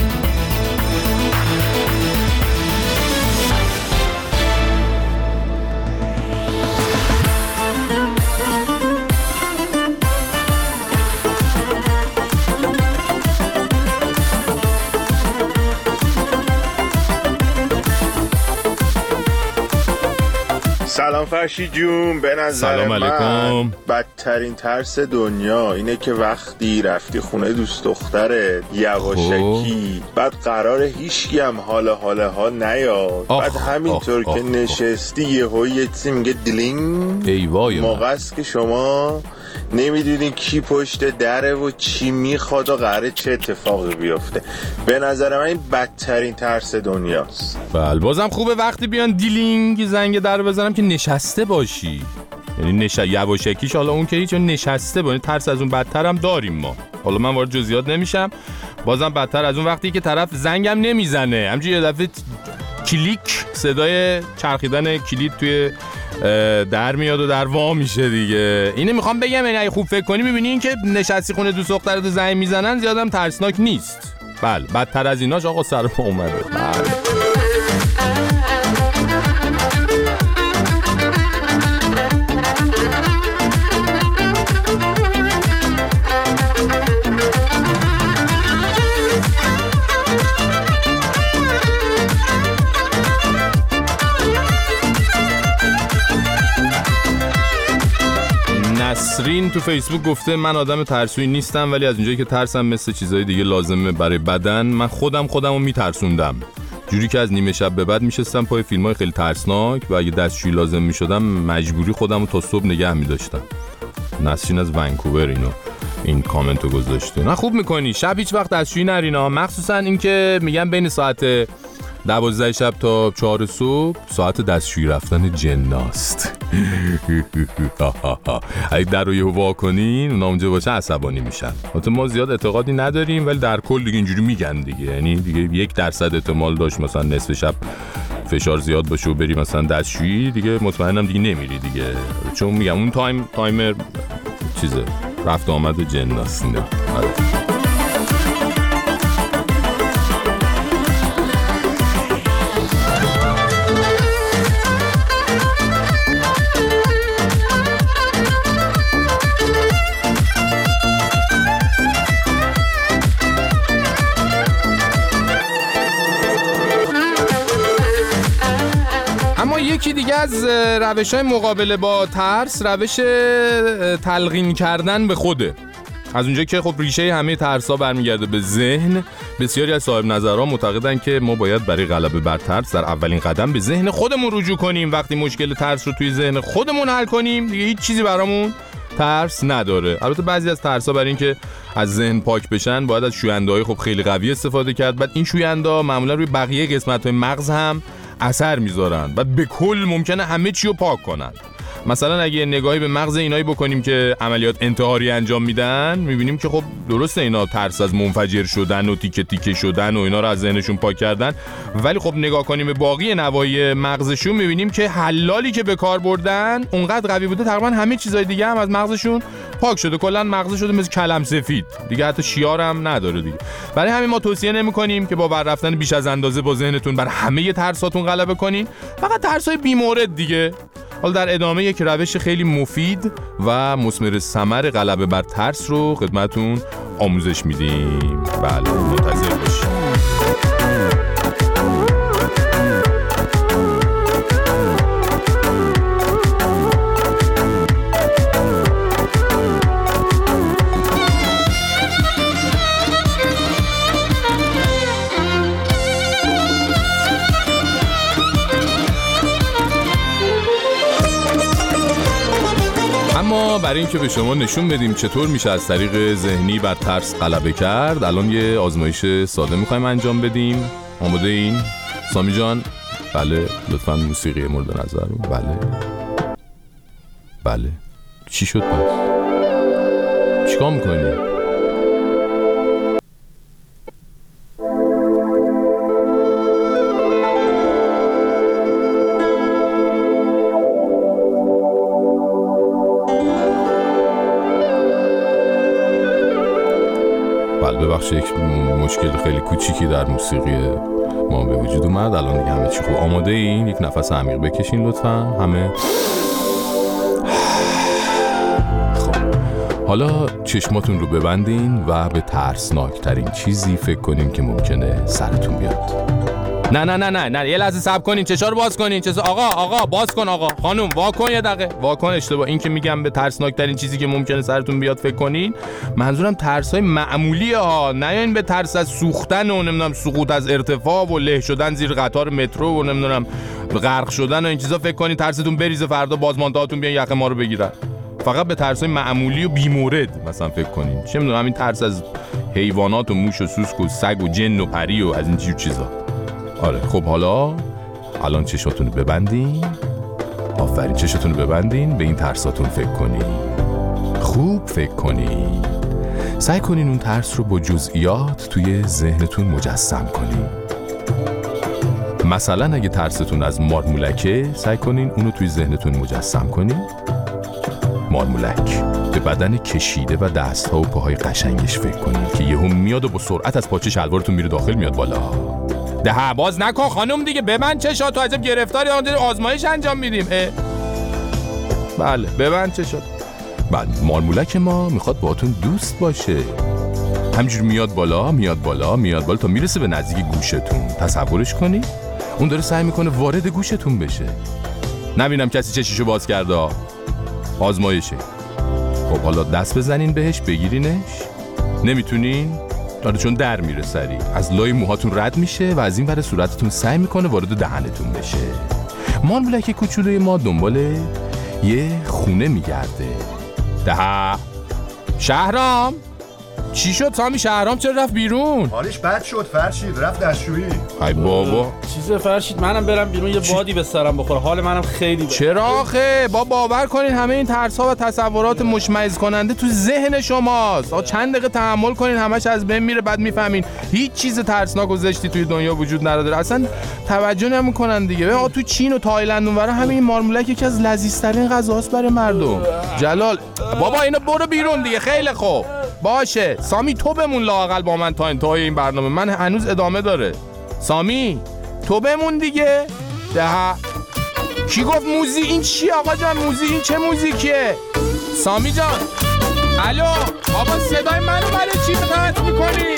سلام فرشید جون. به نظر من بدترین ترس دنیا اینه که وقتی رفتی خونه دوست دخترت یواشکی بعد قراره هیچکی هم حالا حالا ها نیاد بعد همینطور که نشستی یهو یه چیزی میگه دلینگ. ای وای موقع است که شما نمیدونی کی پشت دره و چی میخواد و قراره چه اتفاقی بیفته. به نظر من این بدترین ترس دنیاست. بله بازم خوبه وقتی بیان دیلینگ زنگ در بزنم که نشسته باشی. یعنی نش... یواشکیش حالا اون که هیچ نشسته باشه. ترس از اون بدتر هم داریم ما. حالا من وارد جزئیات نمیشم. بازم بدتر از اون وقتی که طرف زنگم نمیزنه همینجوری یه دفعه کلیک صدای چرخیدن کلید توی در میاد و در وا میشه دیگه. اینو میخوام بگم یعنی اگه خوب فکر کنی میبینی این که نشستی خونه دوست دخترت زنگ میزنن زیادم ترسناک نیست. بله بدتر از ایناش آقا سر پا اومده. بله نسرین تو فیسبوک گفته من آدم ترسویی نیستم ولی از اونجایی که ترسم مثل چیزهای دیگه لازمه برای بدن من خودم خودمو میترسوندم. جوری که از نیمه شب به بعد میشستم پای فیلم‌های خیلی ترسناک و اگه دستشویی لازم میشدم مجبوری خودمو تا صبح نگه می‌داشتم. نسرین از ونکوور اینو این کامنتو گذاشته. نه خوب میکنی شب هیچ وقت دستشویی نرینا، مخصوصا اینکه میگن بین ساعت دوازده شب تا چهار صبح ساعت دستشویی رفتن جناست. اگه در رو یهو وا کنین اونا اونجا باشه عصبانی میشن. البته ما زیاد اعتقادی نداریم ولی در کل دیگه اینجوری میگن دیگه. یعنی دیگه یک درصد احتمال داشت مثلا نصف شب فشار زیاد باشه و بری مثلا دستشویی دیگه مطمئنم دیگه نمیری دیگه. چون میگم اون تایم تایمر چیزه رفت آمد جناست. نه یکی دیگه از روش‌های مقابله با ترس روش تلقین کردن به خوده. از اونجا که خب ریشه همه ترس‌ها برمیگرده به ذهن، بسیاری از صاحب نظرها معتقدن که ما باید برای غلبه بر ترس در اولین قدم به ذهن خودمون رجوع کنیم. وقتی مشکل ترس رو توی ذهن خودمون حل کنیم دیگه هیچ چیزی برامون ترس نداره. البته بعضی از ترس‌ها برای اینکه از ذهن پاک بشن باید از شوینده‌های خب خیلی قوی استفاده کرد. بعد این شوینده‌ها معمولا روی بقیه قسمت‌های مغز هم اثر میذارن و به کل ممکنه همه چی رو پاک کنن. مثلا اگه نگاهی به مغز اینایی بکنیم که عملیات انتحاری انجام میدن میبینیم که خب درسته اینا ترس از منفجر شدن و تیکه تیکه شدن و اینا رو از ذهنشون پاک کردن، ولی خب نگاه کنیم به باقی نواحی مغزشون میبینیم که حلالی که به کار بردن اونقدر قوی بوده تقریبا همه چیزای دیگه هم از مغزشون پاک شده. کلا مغز شده مثل کلم سفید دیگه، حتی شیار هم نداره دیگه. برای همین ما توصیه نمی‌کنیم که با بر رفتن بیش از اندازه با ذهنتون بر همه ترساتون غلبه کنین، فقط ترسای بی‌مورد دیگه. حالا در ادامه یک روش خیلی مفید و مثمر ثمر غلبه بر ترس رو خدمتتون آموزش میدیم. بله منتظر باشید. اما برای اینکه به شما نشون بدیم چطور میشه از طریق ذهنی بر ترس غلبه کرد، الان یه آزمایش ساده میخوایم انجام بدیم. آماده این؟ سامی جان؟ بله لطفاً موسیقی مورد نظر. بله بله چی شد پس؟ چیکار میکنی؟ ببخشید یک مشکل خیلی کوچیکی در موسیقی ما به وجود اومد. الان دیگه همه چی خوب. آماده این؟ یک نفس عمیق بکشین لطفاً همه. خب حالا چشماتون رو ببندین و به ترسناکترین چیزی فکر کنین که ممکنه سرتون بیاد. نه نه نه نه نه یه لحظه صبر کنین، چشا رو باز کنین. چشا آقا آقا باز کن، آقا خانم واکن یه دقیقه واکن. اشتباه این که میگم به ترسناکترین چیزی که ممکنه سرتون بیاد فکر کنین، منظورم ترسای معمولیه ها، نه این به ترس از سوختن و نمیدونم سقوط از ارتفاع و له شدن زیر قطار مترو و نمیدونم غرق شدن و این چیزا فکر کنین ترستون بریزه فردا بازماندهاتون بیان یقه ما رو بگیرن. فقط به ترسای معمولی و بیمورد مثلا فکر کنین. چه میدونم همین ترس از حیوانات و موش و سوسک و سگ و جن و پری و از این جور چیزا. آره خب حالا الان چشاتون رو ببندین. آفرین چشاتون رو ببندین، به این ترساتون فکر کنین، خوب فکر کنین، سعی کنین اون ترس رو با جزئیات توی ذهنتون مجسم کنین. مثلا اگه ترستون از مارمولکه، سعی کنین اونو توی ذهنتون مجسم کنین. مارمولک به بدن کشیده و دست‌ها و پاهای قشنگش فکر کنین که یهو میاد و با سرعت از پاچه شلوارتون میره داخل میاد بالا. ده باز نکن خانم دیگه، ببند چشاتو، عجب گرفتاری آزمایش انجام میدیم. بله ببند چشات. بعد مارمولک ما میخواد باهاتون دوست باشه، همینجور میاد بالا میاد بالا میاد بالا تا میرسه به نزدیک گوشتون. تصورش کنی اون داره سعی میکنه وارد گوشتون بشه. نبینم کسی چشیشو باز کرده. آزمایشه. خب حالا دست بزنین بهش بگیرینش. نمیتونین؟ داره چون در میره سری از لای موهاتون رد میشه و از این ور صورتتون سعی میکنه وارد دهنتون بشه. مارمولک کوچولوی ما دنبال یه خونه میگرده. ده شهرام چی شد سامی؟ شهرام چرا رفت بیرون؟ حالش بد شد فرشید، رفت دستشویی. ای بابا چیزه فرشید، منم برم بیرون یه چی؟ بادی به سرم بخوره، حال منم خیلی بد. چرا آخه؟ با باور کنین همه این ترس‌ها و تصورات مشمئز کننده تو ذهن شماست. آقا چند دقیقه تحمل کنین همش از بین میره، بعد میفهمین هیچ چیز ترسناک و زشتی توی دنیا وجود نداره. اصلا توجه نمی‌کنن دیگه. آقا تو چین و تایلند اونورا همه این مارمولک یکی از لذیذترین غذاست برای مردم. جلال بابا اینو برو بیرون دیگه. خیلی خوب باشه سامی تو بمون لااقل با من تا انتهای این برنامه، من هنوز ادامه داره. سامی تو بمون دیگه. ده کی گفت موزی؟ این چی آقا جان موزی؟ این چه موزیکیه؟ سامی جان الو بابا صدای منو برای چی قطع میکنی؟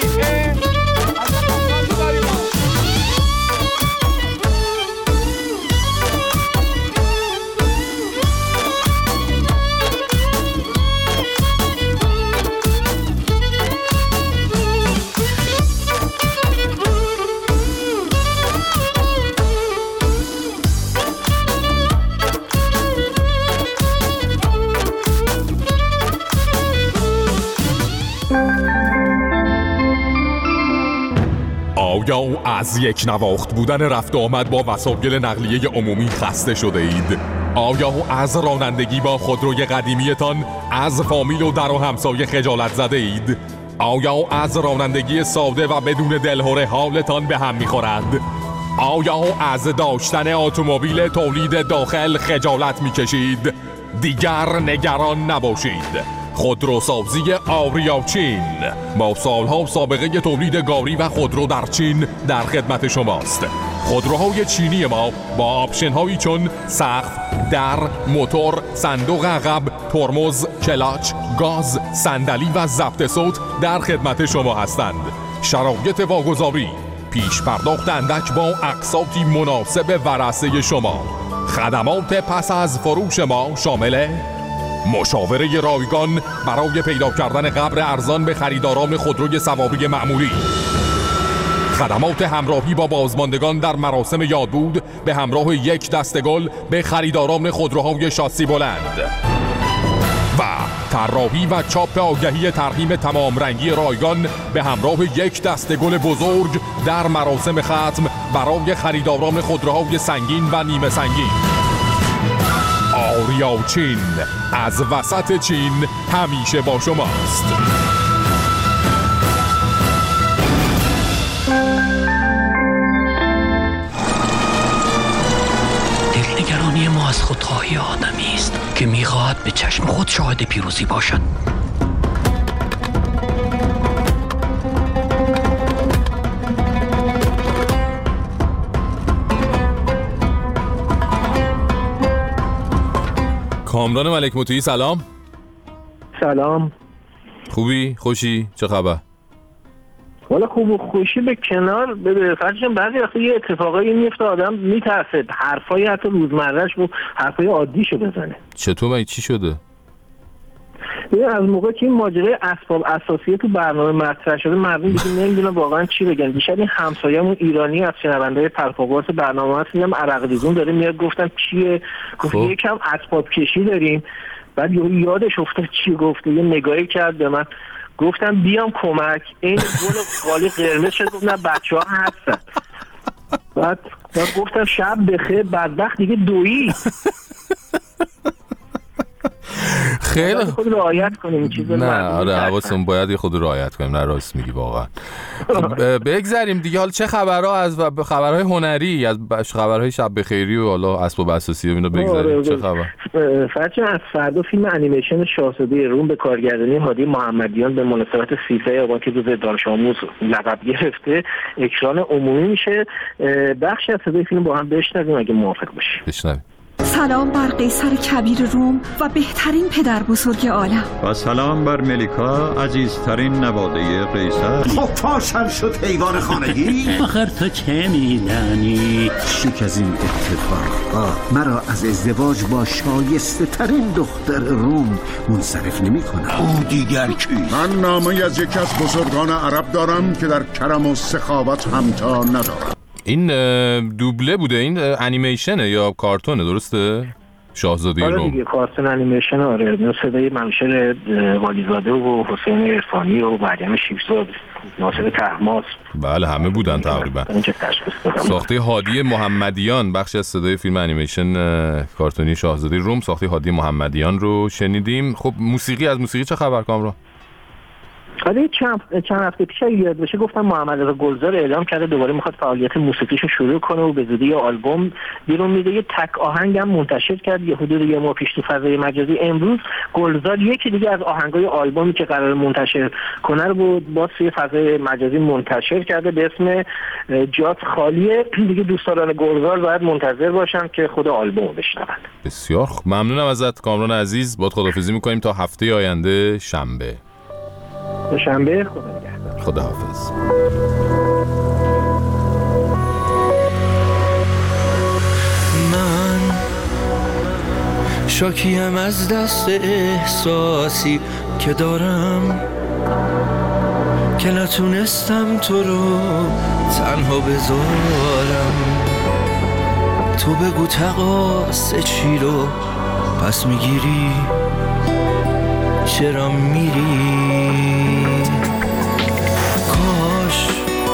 آیا از یک نواخت بودن رفت آمد با وسایل نقلیه عمومی خسته شده اید؟ آیا از رانندگی با خودروی قدیمیتان از فامیل و در و همسایه خجالت زده اید؟ آیا از رانندگی ساده و بدون دلهره حالتان به هم می‌خورد؟ آیا از داشتن اتومبیل تولید داخل خجالت می‌کشید؟ دیگر نگران نباشید. خودروسازی آریا چین با سالها سابقه تولید گاری و خودرو در چین در خدمت شماست. خودروهای چینی ما با آپشن‌هایی چون سقف، در، موتور، صندوق عقب، ترمز، کلاچ، گاز، صندلی و ضبط صوت در خدمت شما هستند. شرایط واگذاری: پیش پرداخت اندک با اقساطی مناسب ورثه شما. خدمات پس از فروش ما شامل مشاوره رایگان برای پیدا کردن قبر ارزان به خریداران خودروی سواری معمولی، خدمات همراهی با بازماندگان در مراسم یادبود به همراه یک دسته گل به خریداران خودروهای شاسی بلند، طراحی و چاپ آگهی ترحیم تمام رنگی رایگان به همراه یک دسته گل بزرگ در مراسم ختم برای خریداران خودروهای سنگین و نیمه سنگین. آریا چین از وسط چین همیشه با شماست. دلنگرانی ما از خودخواهی آدمی است که میخواهد به چشم خود شاهد پیروزی باشد. کامران ملک مطیعی سلام. سلام. خوبی؟ خوشی؟ چه خبر؟ والا خوب و خوشی به کنار، به فرضشم بعضی وقتا یه اتفاقایی میفته آدم میترسه حرفای حتی روزمرهش و حرفای عادیشو بزنه. چطور باید چی شده؟ ببین از موقع که این ماجرای اسباب اساسیه تو برنامه مطرح شده مردم دیگه نمیدونن واقعا چی بگن. دیشب این همسایه‌مون ایرانی از شنونده‌های پرفاگورس برنامه هست دیدم عرق ریزون داره میاد، گفتم چیه؟ گفت یکم اسباب کشی داریم. بعد یادش افتاد چی گفته، یه نگاهی کرد به من، گفتم بیام کمک. این گل قالی قرمز شد، گفت نه بچه‌ها هستن. بعد بعد گفتم شب بخیر، بدبخت دیگه دویی. خیلی خود رعایت کنیم چیز نه آره حواسمون باید یه خود رعایت کنیم. نه راست میگی واقعا. بگذریم دیگه. حالا چه خبرها از خبرهای هنری، از خبرهای شب بخیری و حالا اسباب اساسی اینا بگذریم. چه خبر؟ فرضاً از فردا فیلم انیمیشن شاهزاده روم به کارگردانی هادی محمدیان به مناسبت سیزده آبان که روز دانش آموز لقب گرفته اکران عمومی میشه. بخشی از صدای فیلم با هم بشنویم اگه موافق باشی. بشنویم. سلام بر قیصر کبیر روم و بهترین پدر بزرگ عالم. و سلام بر ملیکا عزیزترین نواده قیصر. خب پاشم شد حیوان خانگی. آخر تو چه میدانی؟ شک از این اتفاقها مرا از ازدواج با شایسته ترین دختر روم منصرف نمی کنم. او دیگر کی؟ من نامه از یکی از بزرگان عرب دارم که در کرم و سخاوت همتا ندارم. این دوبله بوده، این انیمیشنه یا کارتونه درسته؟ شاهزاده آره روم. آره دیگه کارتون انیمیشن. آره صدای منوشر والیزاده و حسین عرفانی و مریم شیبزاد، ناصر طهماسب. بله همه بودن تقریبا. ساخته هادی محمدیان، بخشی از صدای فیلم انیمیشن کارتونی شاهزاده روم ساخته هادی محمدیان رو شنیدیم. خب موسیقی، از موسیقی چه خبر کامران؟ حالا چند چند هفته پیش یاد بشه گفتم محمد رضا گلزار اعلام کرده دوباره میخواد فعالیت موسیقیشو شروع کنه و به زودی آلبوم بیرون میده. یه تک آهنگ هم منتشر کرد یه حدود یه ماه پیش تو فضای مجازی. امروز گلزار یکی دیگه از آهنگای آلبومی که قرار منتشر کنه رو با توی فضای مجازی منتشر کرده به اسم جات خالیه. دیگه دوستداران گلزار باید منتظر باشن که خود آلبوم بشنون. بسیار خوب، ممنونم ازت کامران عزیز. باهات خداحافظی میکنیم تا هفته آینده شنبه. شنبه خدا نگهدار. خداحافظ. من شاکیم از دست احساسی که دارم که نتونستم تو رو تنها بذارم. تو بگو تقاص چی رو پس میگیری، چرا میری؟ کاش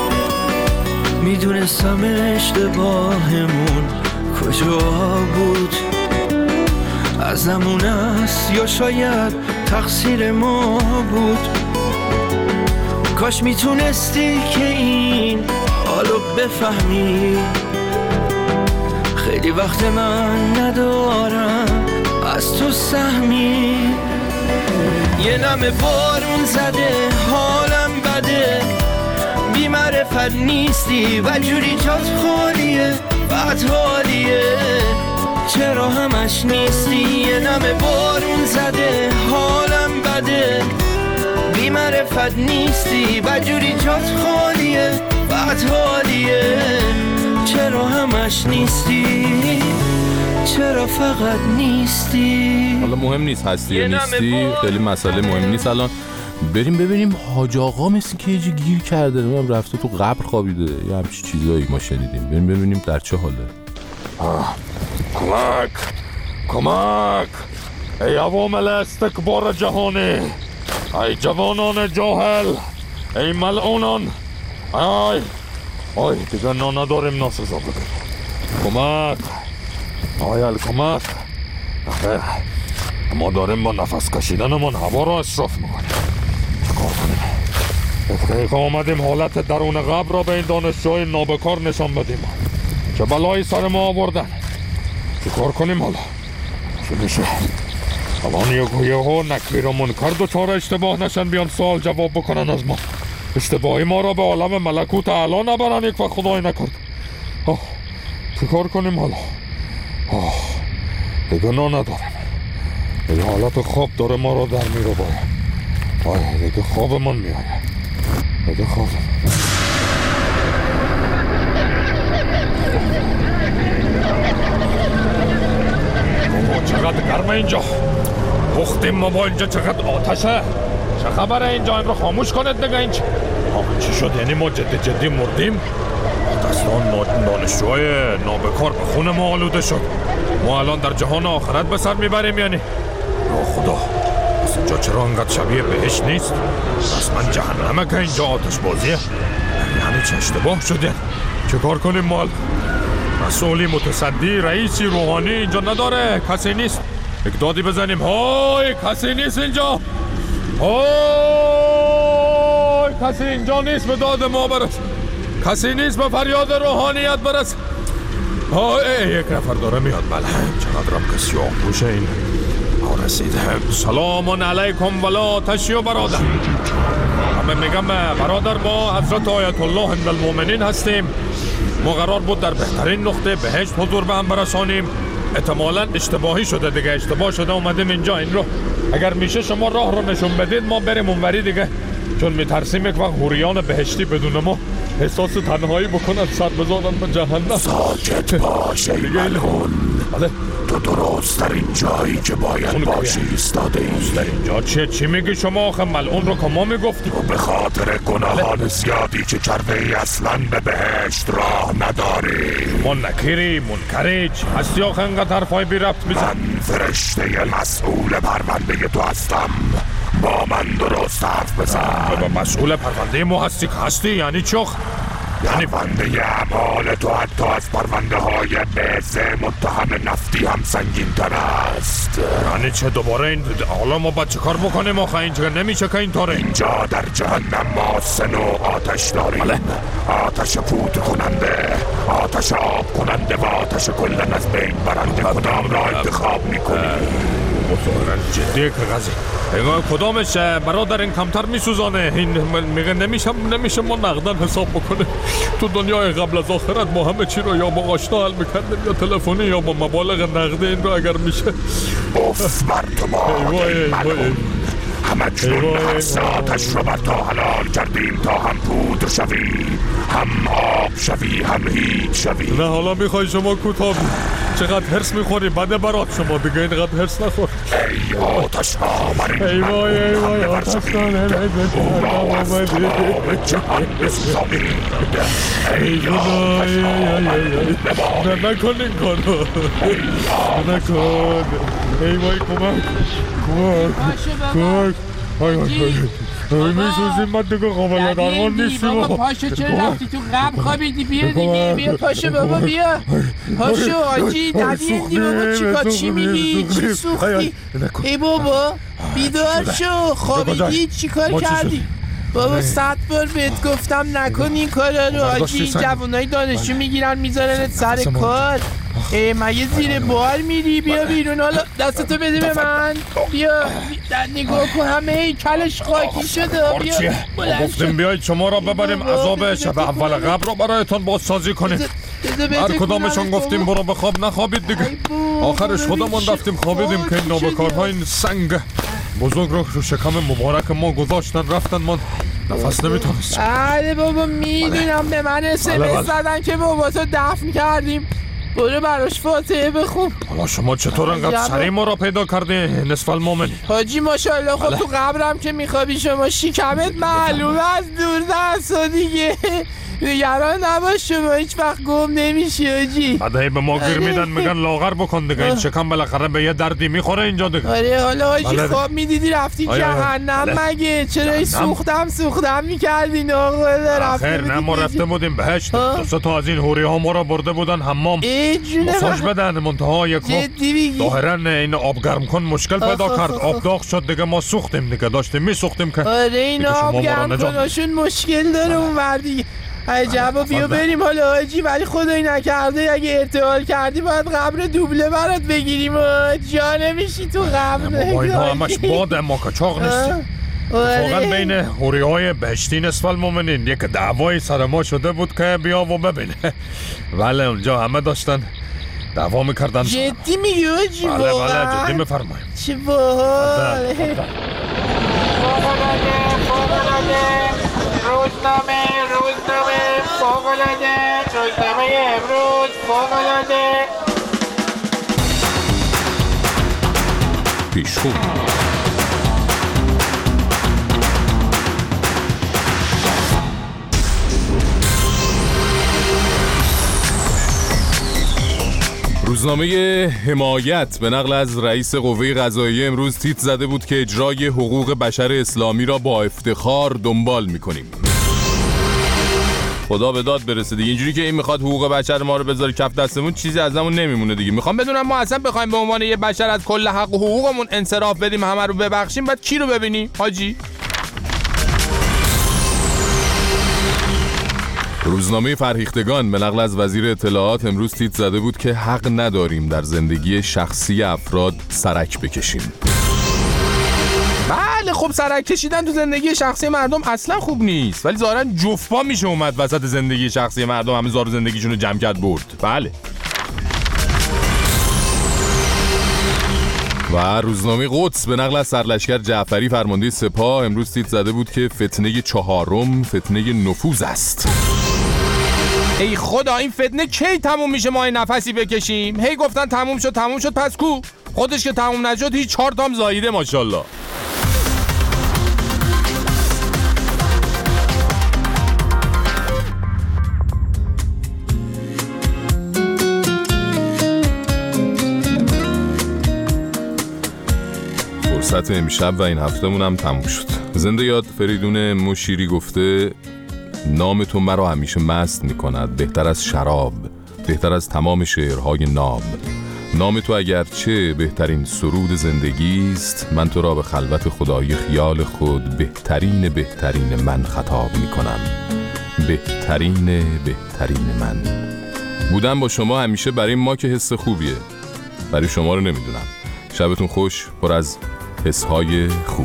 میدونستم اشتباهمون کجا بود، ازمون است یا شاید تقصیر ما بود. کاش میتونستی که این حالو بفهمی، خیلی وقت من ندارم از تو سهمی. یه نمه بارون زده حالم بده، بی معرفت نیستی و جوری جات خالیه بد حالیه، چرا همش نیستی؟ یه نمه بارون زده حالم بده، بی معرفت نیستی و جوری جات خالیه بد حالیه، چرا همش نیستی؟ چرا فقط نیستی؟ حالا مهم نیست هستی یا نیستی، خیلی مسئله مهم نیست. الان بریم ببینیم حاج آقا مثل که یه جا گیر کرده، نمیدونم رفته تو قبر خوابیده یا همچین چیزایی ما شنیدیم. بریم ببینیم در چه حاله. آه. کمک کمک ای عوامل استکبار جهانی، ای جوانان جاهل، ای ملعونان، ای آی دیگه نا نداریم ناسزا بگیم. کمک آیل کمک. آخه ما داریم با نفس کشیدنمون هوا را اصراف میکنیم. چه کار کنیم؟ یک دقیقه آمدیم حالت درون قبر را به این دانشجوهای نابکار نشان بدیم. چه بلایی سر ما آوردن. چه کار کنیم حالا؟ چه میشه؟ الان یه ها نکبیر و منکر دوچار اشتباه نشن بیان سوال جواب بکنن از ما. اشتباهی ما را به عالم ملکوت اعلی نبرن یک وقت خدای نکرد. آه چه کار کنیم حالا؟ آه دیگه نا نداریم. دیگه حالت خواب داره ما را در میره باید. آه دیگه خواب من میآید. دیگه خواب بابا چقدر گرمه اینجا. پختیم ما با اینجا چقدر آتشه. چه خبره اینجا؟ این رو خاموش کنید دیگه. این چی شد؟ یعنی ما جدی جدی مردیم؟ دستان دانشجوهای نابکار به خون ما آلوده شد. ما الان در جهان آخرت به سر میبریم یعنی. یا خدا از اینجا چرا انقدر شبیه بهش نیست؟ پس من جهنمه که اینجا آتش بازیه. یعنی چه اشتباه شده؟ چه کار کنیم ما؟ مسئولی متصدی رئیسی روحانی اینجا نداره؟ کسی نیست؟ یک دادی بزنیم. های کسی نیست اینجا. های کسی اینجا نیست به داد ما برس. کسی نیست به فریاد روحانیت برس. های یک نفر داره میاد. بله چقدرم که سیاه پوشه این ها رسیده. سلام علیکم ولا تشیو برادر. همه میگم برادر با حضرت آیت الله عند المؤمنین هستیم. ما قرار بود در بهترین نقطه بهشت حضور به هم برسانیم. احتمالاً اشتباهی شده دیگه. اشتباه شده اومدیم اینجا. این رو اگر میشه شما راه رو نشون بدید ما بریم اونوری دیگه، چون میترسیم یک وقت حوریان بهشتی بدون ما احساس تنهایی بکنن سر بذارن به جهنم. ساکت باش ای ملعون. بله تو درست در این جایی که باید باشی ایستاده ای. در اینجا چیه؟ چی میگی شما آخه؟ ملعون رو که ما میگفتیم. تو به خاطر گناهان زیادی که کرده ای اصلا به بهشت راه نداری. ما نکیری منکری چی هستی آخه انقدر حرفای بی ربط میزن؟ من فرشته مسئول پرونده تو هستم. با من درست حرف بزن. مسئول پرونده ما هستی که هستی یعنی چخ؟ یعنی پرونده اعمال تو حتی از پرونده های بعض متهم نفتی هم سنگین تر است. یعنی چه دوباره این حالا ما باید چه کار بکنیم آخه؟ اینجا نمیشه که اینطوره. اینجا در جهنم ما سه نوع آتش داریم. بله. آتش پود کننده، آتش آب کننده و آتش کلن از بین برنده. کدام را انتخاب میکنی؟ بطورن جدیه که غزی اگه کدامش برادر این کمتر میسوزانه؟ این میگه نمیشه نمیشه ما نقدن حساب بکنه. تو دنیای قبل از آخرت ما همه چی رو یا با آشنا حل میکردیم یا تلفنی یا با مبالغ نقده. این رو اگر میشه اوف بر تو ما همه جون نفس آتش رو بر تا حلال کردیم تا هم پودر شوی، هم آب شوی، هم هیچ شوی. نه حالا میخوای شما کوتاه چقدر هرس میخوری بده برات شما دیگه اینقدر هرس نخور. ای آتش ها بر این ای وای ای وای آتش کنه ای خدای نه نکن این کارو نکن. ای وای کمک کمک های های های های میسوزیم من دیگه قابل درمان نیستیم. بابا پاشو چرا رفتی تو قبل خوابیدی؟ بیا دیگه بیا پاشو بابا بیا پاشو آجی نبیندی بابا. چیکار چی میگی؟ چی سوختی؟ ای بابا بیدار شو خوابیدی چیکار کردی؟ بابا صد بار بهت گفتم نکن این کارا رو آجی. جوانای دانشجو میگیرن میذارنت سر کار. ای مگه زیر بال میری؟ بیا بیرون حالا دستتو بده به من. بیا نگاه کن همه ای کلش خاکی شده. بیا گفتیم بیایید شما را ببریم عذاب شب اول قبر رو برایتان بازسازی کنیم. هر کدامشون گفتیم برو بخواب نخوابید دیگه. آخرش خودمون رفتیم خوابیدیم که این نابکارها این سنگ بزرگ رو رو شکم مبارک ما گذاشتن رفتن. ما نفس نمیتونستیم. بله بابا میدونم به من اس ام اس زدن که بابا تو دفن کردیم. برو براش فاتحه بخون. حالا شما چطور انقدر سریع ما را پیدا کردی نصف المومن؟ حاجی ماشاءالله خب تو قبرم که میخوابی شما شکمت معلومه از دور دست و دیگه نگران نباش شما هیچ وقت گم نمیشی آجی. بعد هی به ما گیر میدن میگن لاغر بکن دیگه، این شکم بالاخره به یه دردی میخوره اینجا دیگه. آره حالا آجی خواب میدیدی رفتی جهنم مگه؟ چرا این سوختم سوختم میکردین آقا رفته خیر نه ما رفته بودیم بهشت، دو تا از این هوری ها ما را برده بودن حمام مساج بدن، منتها یک ظاهرا این آب گرم کن مشکل پیدا کرد، آب داغ شد دیگه، ما سوختیم دیگه، داشتیم میسوختیم که آره این آب گرم کناشون مشکل داره اون وردی. عجبا بیا بریم حالا آجی، ولی خدایی نکرده اگه ارتحال کردی باید قبر دوبله برات بگیریم و جا نمیشی تو قبر. با اینها همش باده، ما کچاق نیستیم. واقعا بین هوری های بهشتی نصف المؤمنین یک دعوای سر ما شده بود که بیا و ببینه، ولی اونجا همه داشتن دعوا میکردن. جدی میگی آجی؟ بله بله جدی میفرماییم. چه باحال. روزنامه روزنامه فوق‌العاده، روزنامه امروز فوق‌العاده. پیشخو روزنامه حمایت به نقل از رئیس قوه قضاییه امروز تیتر زده بود که اجرای حقوق بشر اسلامی را با افتخار دنبال می‌کنیم. خدا به داد برسه دیگه، اینجوری که این میخواد حقوق بشر ما رو بذاره کف دستمون چیزی ازمون نمیمونه دیگه. میخوام بدونم ما اصلا بخوایم به عنوان یه بشر از کل حق و حقوقمون انصراف بدیم، همه رو ببخشیم، بعد کی رو ببینیم حاجی؟ روزنامه فرهیختگان به نقل از وزیر اطلاعات امروز تیتر زده بود که حق نداریم در زندگی شخصی افراد سرک بکشیم. بله خب سرک کشیدن تو زندگی شخصی مردم اصلا خوب نیست، ولی ظاهرا جفا میشه اومد وسط زندگی شخصی مردم همه زار زندگیشون رو جمع کرد برد. بله. و روزنامه قدس به نقل از سرلشکر جعفری فرمانده سپاه امروز تیتر زده بود که فتنه چهارم فتنه نفوذ است. ای خدا این فتنه کی تموم میشه ما این نفسی بکشیم؟ هی گفتن تموم شد تموم شد، پس کو؟ خودش که تموم نشد هیچ چهار تام زاییده ماشاءالله. فرصت امشب و این هفتمون هم تموم شد. زنده یاد فریدون مشیری گفته نام تو مرا همیشه مست می کند، بهتر از شراب، بهتر از تمام شعرهای ناب. نام تو اگرچه بهترین سرود زندگی است، من تو را به خلوت خدای خیال خود بهترین بهترین من خطاب می کنم. بهترین بهترین من بودن با شما همیشه برای ما که حس خوبیه، برای شما رو نمیدونم. شبتون خوش، پر از حسهای خوب.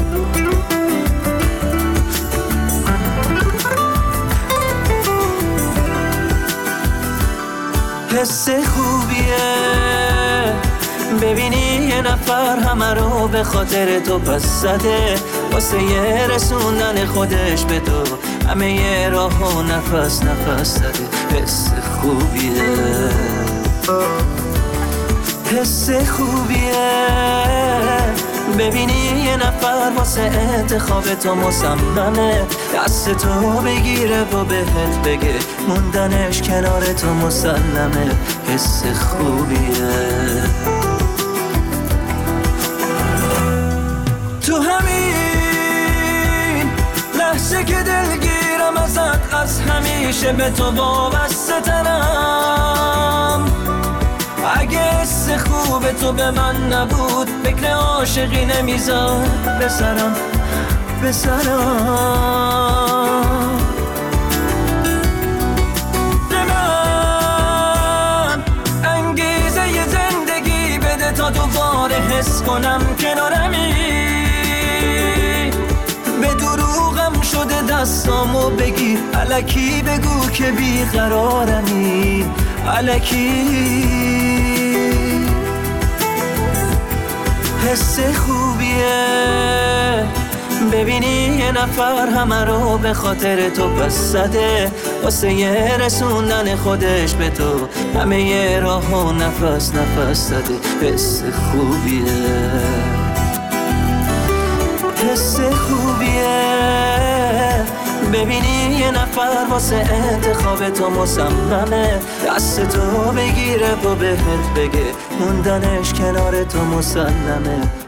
حس خوبیه ببینی یه نفر همه رو به خاطر تو پس زده، واسه یه رسوندن خودش به تو همه یه راه و نفس نفس زده. حس خوبیه حس خوبیه ببینی یه نفر واسه انتخاب تو مصممه، دست تو بگیره و بهت بگه موندنش کنار تو مسلمه. حس خوبیه تو همین لحظه که دلگیرم ازت، از همیشه به تو وابسته ترم. اگه حس خوب تو به من نبود فکر عاشقی نمیذار بسرم بسرم. به من انگیزه ی زندگی بده تا دوباره حس کنم کنارمی. به دروغم شده دستامو بگیر، الکی بگو که بیقرارمی، الکی. حس خوبیه ببینی یه نفر همه رو به خاطر تو پس زده، واسه یه رسوندن خودش به تو همه یه راه و نفس نفس زده. حس خوبیه حس خوبیه ببینی یه نفر واسه انتخاب تو مصممه، دست تو بگیره و بهت بگه موندنش کنار تو مسلمه.